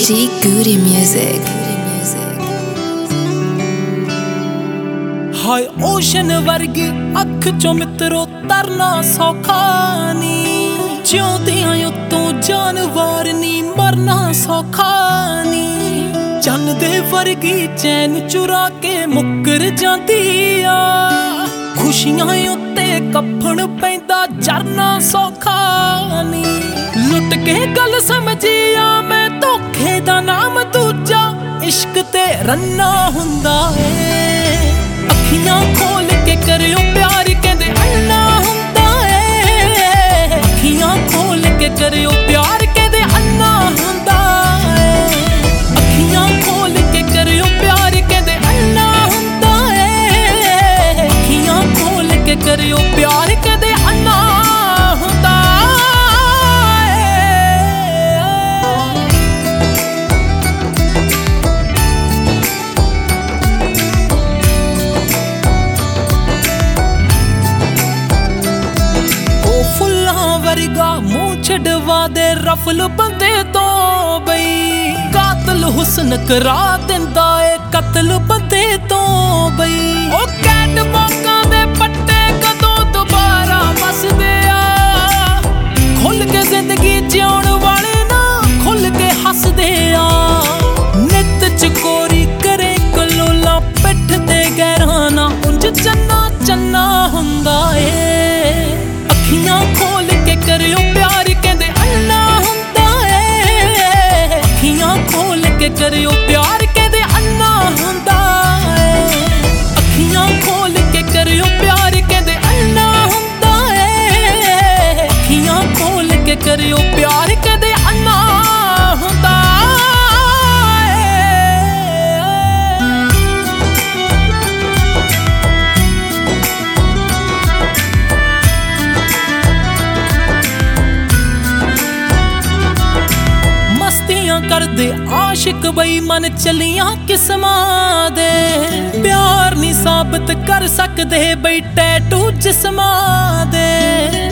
G Goody Music. हाय ocean वर्गी अख चो मित्रो तरना सौखा नी, जिउंदियां उत्तों जानवर नी मरना सौखा नी। चन्न दे वर्गी चैन चुरा के मुकर जांदी आ, खुशियां उत्ते कफन पैंदा जरना सौखा नी। लुट के गल समझिया मैं धोखे दा नाम दूजा, इश्क ते रन्ना हुंदा है। अखियां खोल के करियो प्यार कहंदे अन्ना हुंदा है। अखियां खोल के करियो प्यार कहंदे अन्ना हुंदा है। अखियां खोल के करियो प्यार कहंदे अन्ना हुंदा है। अखियां खोल के करियो प्यार कहंदे अन्ना हुंदा है। वर्गा मुंह छड़वा दे रफल बंदे तो बई, कातल हुस्न करा दिंदा ए कत्ल बंदे तो बई। ओ कैट मौका दे पट्टे कदों दोबारा बसदे आ, खुल के जिंदगी जिउण वाले ना खुल के हसदे आ। नित चकोरी करे कलोला पिठ ते गहराना, उंज चन्ना चन्ना हुंदा ए। अखियां खोल के करियो प्यार कहंदे अन्ना हुंदा है। अखियां खोल के करियो प्यार कहंदे अन्ना हुंदा है। अखियां खोल के करियो प्यार कहंदे अन्ना हुंदा है। अखियां खोल के करियो प्यार कहंदे अन्ना हुंदा है। करदे आशिक बई मन चलियां किस्मां दे, प्यार नहीं साबित कर सकदे बई टैटू जिस्मां दे।